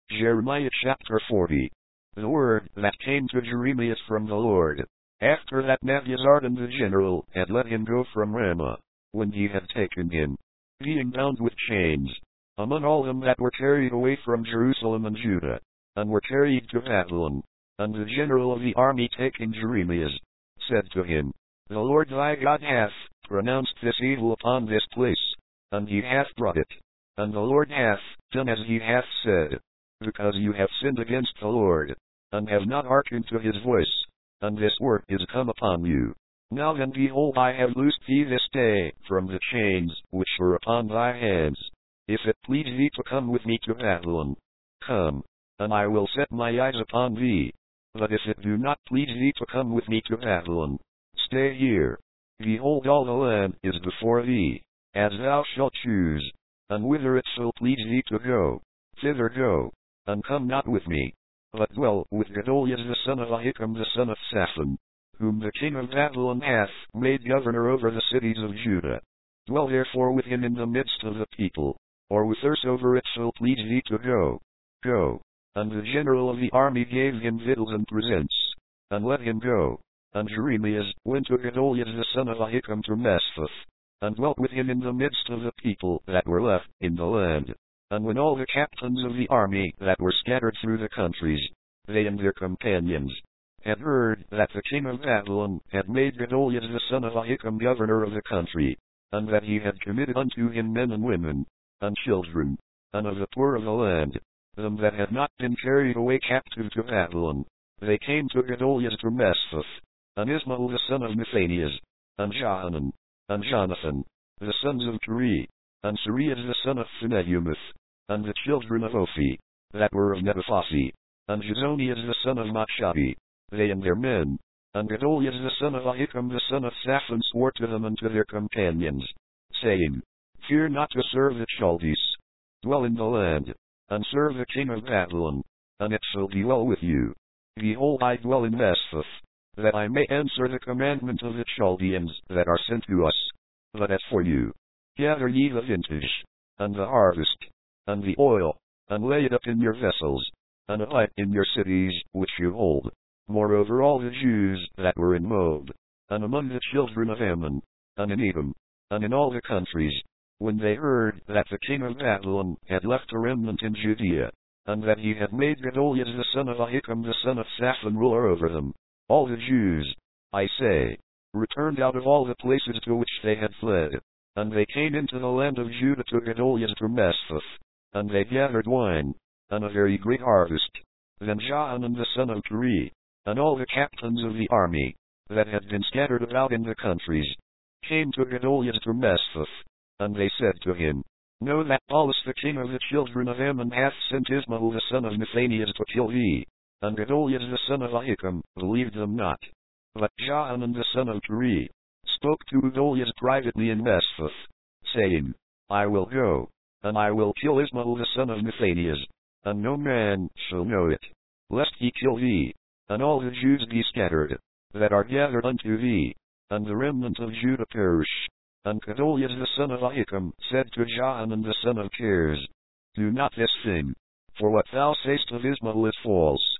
Jeremiah chapter 40. The word that came to Jeremiah from the Lord, after that Nebuzaradan the general had let him go from Ramah, when he had taken him, being bound with chains, among all them that were carried away from Jerusalem and Judah, and were carried to Babylon. And the general of the army taking Jeremiah, said to him, The Lord thy God hath pronounced this evil upon this place, and he hath brought it. And the Lord hath done as he hath said, because you have sinned against the Lord, and have not hearkened to his voice, and this work is come upon you. Now then, behold, I have loosed thee this day from the chains which were upon thy hands. If it please thee to come with me to Babylon, come, and I will set my eyes upon thee. But if it do not please thee to come with me to Babylon, stay here. Behold, all the land is before thee, as thou shalt choose, and whither it shall please thee to go, thither go, and come not with me, but dwell with Gedaliah the son of Ahikam the son of Shaphan, whom the king of Babylon hath made governor over the cities of Judah. Dwell therefore with him in the midst of the people, or whithersoever it shall please thee to go, go. And the general of the army gave him victuals and presents, and let him go. And Jeremiah went to Gedaliah the son of Ahikam to Mesphath, and dwelt with him in the midst of the people that were left in the land. And when all the captains of the army that were scattered through the countries, they and their companions, had heard that the king of Babylon had made Gedaliah the son of Ahikam governor of the country, and that he had committed unto him men and women, and children, and of the poor of the land, them that had not been carried away captive to Babylon, they came to Gedaliah to Mesphath, and Ismael the son of Nethaniah, and Johanan, and Jonathan, the sons of Kari, and Sariah the son of Phinehumeth, and the children of Ophi, that were of Netophathi, and Jezoniah the son of Machabi, they and their men. And Gedaliah the son of Ahikam the son of Shaphan swore to them and to their companions, saying, Fear not to serve the Chaldees. Dwell in the land, and serve the king of Babylon, and it shall be well with you. Behold, I dwell in Mesphath, that I may answer the commandment of the Chaldeans that are sent to us. But as for you, gather ye the vintage, and the harvest, and the oil, and lay it up in your vessels, and apply it in your cities which you hold. Moreover, all the Jews that were in Moab, and among the children of Ammon, and in Edom, and in all the countries, when they heard that the king of Babylon had left a remnant in Judea, and that he had made Gedaliah the son of Ahikam the son of Shaphan ruler over them, all the Jews, I say, returned out of all the places to which they had fled, and they came into the land of Judah to Gedaliah to Mesphath, and they gathered wine, and a very great harvest. Then Johanan the son of Kari, and all the captains of the army, that had been scattered about in the countries, came to Gedaliah to Mesphath, and they said to him, Know that Paulus the king of the children of Ammon hath sent Ismael the son of Nethaniah to kill thee. And Gedaliah the son of Ahikam believed them not. But Johanan the son of Kari spoke to Gedaliah privately in Mesphath, saying, I will go, and I will kill Ismael the son of Nethaniah, and no man shall know it, lest he kill thee, and all the Jews be scattered, that are gathered unto thee, and the remnant of Judah perish. And Gedaliah the son of Ahikam said to Johanan the son of Kars, Do not this thing, for what thou sayest of Ismael is false.